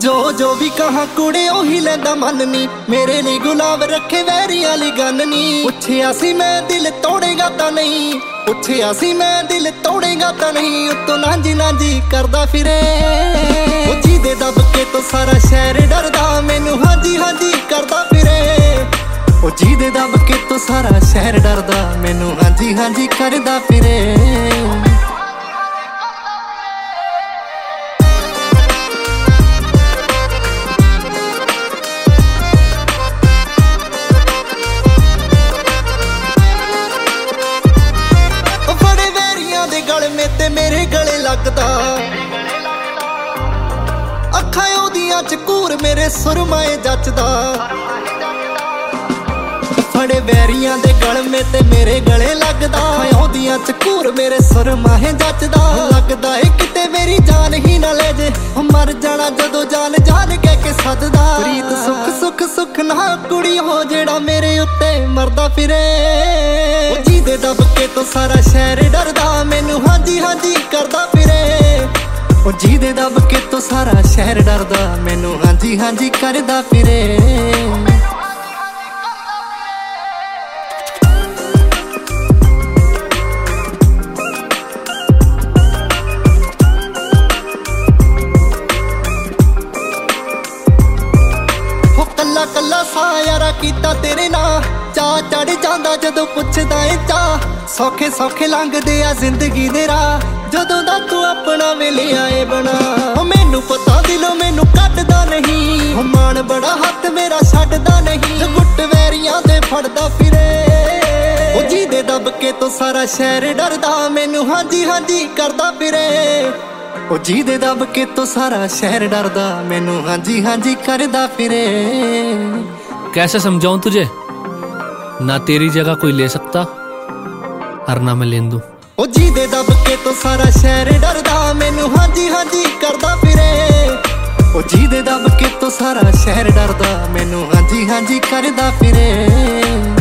जो भी कहा कुड़े ओही लैंदा मननी, मेरे लिए गुलाब रखे वैरियां ली गन्नी। पुछया सी मैं दिल तोड़ेगा तां नहीं, पुछया सी मैं दिल तोड़ेगा तां नहीं, उत्तों नांजी नांजी करदा फिरे। ओ जी दे दब के तो सारा शहर डरदा, मैनू हांजी हांजी करदा फिरे। ओ जी दे दब के तो सारा शहर डरदा, मैनू हांजी हांजी करदा फिरे। ते मेरे गले लगदा, अखां ओदियां च कूर मेरे सुरमाए जचदा। फड़े वैरियां दे गल में ते मेरे गले लगदा, ओदियां च कूर मेरे सुरमाए जचदा। लगदा है किते मेरी जान ही ना ले जे, मर जाना जदों जान जान कह के सददा। प्रीत सुख सुख सुख ना कुड़ी हो जेड़ा मेरे उत्ते मरदा फिरे। ओ जी दे दब के तो सारा शहर डरदा, मैनू हांजी हांजी करदा फिरे। ओ जी दे दब के तो सारा शहर डरदा, मैनू हांजी हांजी करदा फिरे। कल्ला कल्ला सा यारा कीता तेरे ना, चा चढ़ जांदा जदों पुछदा ए चा। सौखे सौखे लंघदे आ जिंदगी दे राह, जदों दा तू अपना मिलिया ए बना। मैनू पता दिलों मैनू कटदा नहीं, मान बड़ा हथ मेरा छड्डदा नहीं। गुट वैरियां दे फड़दा फिरे। ओ जी दे दब के तो सारा शहर डरदा, मैनू हांजी हांजी करदा फिरे। ओ जी दे दब के तो सारा शहर डरदा, मैनू हांजी हांजी करदा फिरे। कैसे समझाऊं तुझे, ना तेरी जगह कोई ले सकता और ना मैं लेंदू। ओ जी दे दब के तो सारा शहर डरदा, मैनू हांजी हांजी करदा फिरे। ओ जी दे दब के तो सारा शहर डरदा, मैनू हांजी हांजी करदा फिरे।